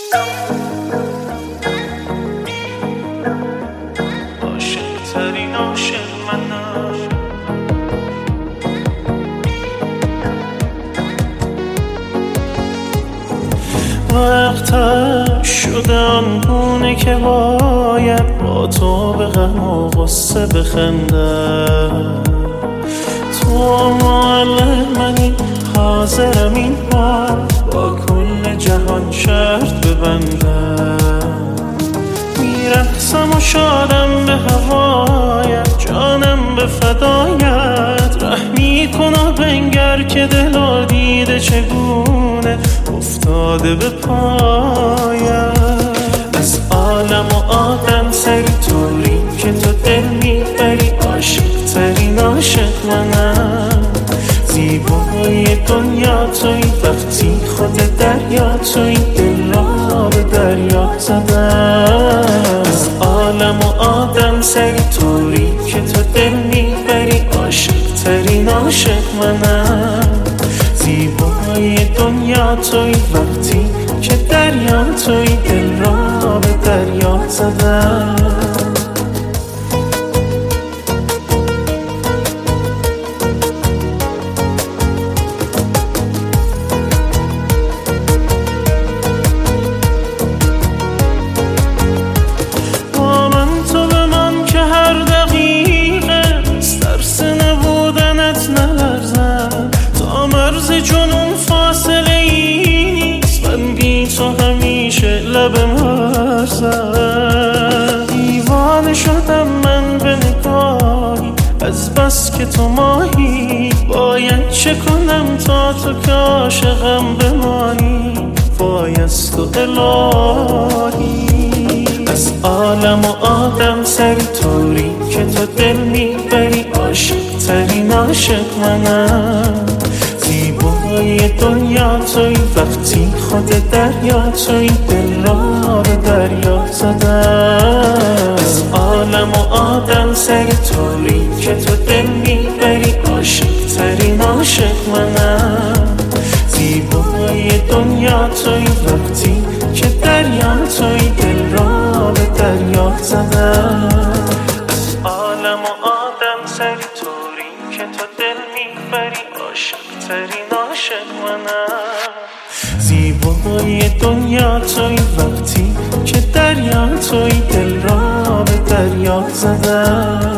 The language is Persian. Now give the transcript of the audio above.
عاشق‌ترین عاشق منم. وقتش شده آنگونه که باید با تو به غم و غصه بخندم. تو معلم منی، حاضرم این بار با کل جهان شرط ببندم. میرقصم و شادم به هوایت، جانم به فدایت. رحمی کن و بنگر که دل دیده چگونه افتاده به پایت. از عالم و آدم سری طوری که تو دل میبری، عاشق ترین عاشق منم. زیبای دنیا توی، وقتی خود دریا توی، دل را به دریا زدم. از عالم و آدم سری طوری که تو دل میبری، عاشق ترین عاشق منم. زیبای دنیا توی، وقتی که دریا توی، دل را به دریا زدم. با من تو بمان که هر دقیقه ترس نبودنت نلرزم. تا مرز جنون فاصله ای نیست، من بی تو همیشه لب مرزم. دیوانه شدم من به نگاهی، از بس که تو ماهی. باید چه کنم تا تو که عاشقم بمانی، بایست تو الهی. از عالم و آدم سری طوری که تو دل میبری، عاشق ترین عاشق منم. زیبای دنیا توی، وقتی خود دریا توی، دل را به دریا زدم. از عالم و آدم سری طوری که تو دل میبری، عاشق ترین عاشق منم. زیبای دنیا توی، وقتی که دریا توی، دل را به دریا زدم. از عالم و آدم سری طوری که تو دل میبری، عاشق ترین عاشق منم. زیبای دنیا توی، وقتی که دریا توی، دل را به دریا زدم.